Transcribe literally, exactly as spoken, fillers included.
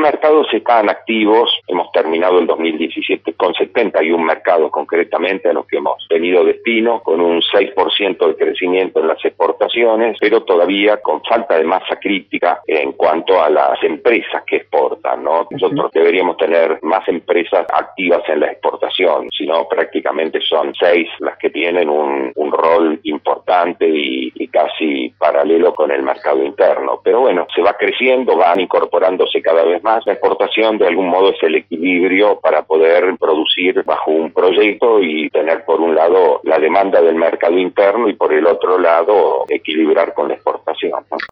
mercados están activos. Hemos terminado el dos mil diecisiete con setenta y un mercados concretamente a los que hemos tenido destino, con un seis por ciento de crecimiento en las exportaciones, pero todavía con falta de masa crítica en cuanto a las empresas que exportan, ¿no? Nosotros deberíamos tener más empresas activas en la exportación, si no prácticamente son seis las que tienen un, un rol importante y, y casi paralelo con el mercado interno. Pero bueno, se va creciendo, van incorporándose cada vez más. La exportación de algún modo es el equilibrio para poder producir bajo un proyecto y tener por un lado la demanda del mercado interno y por el otro lado equilibrar con la exportación, ¿no?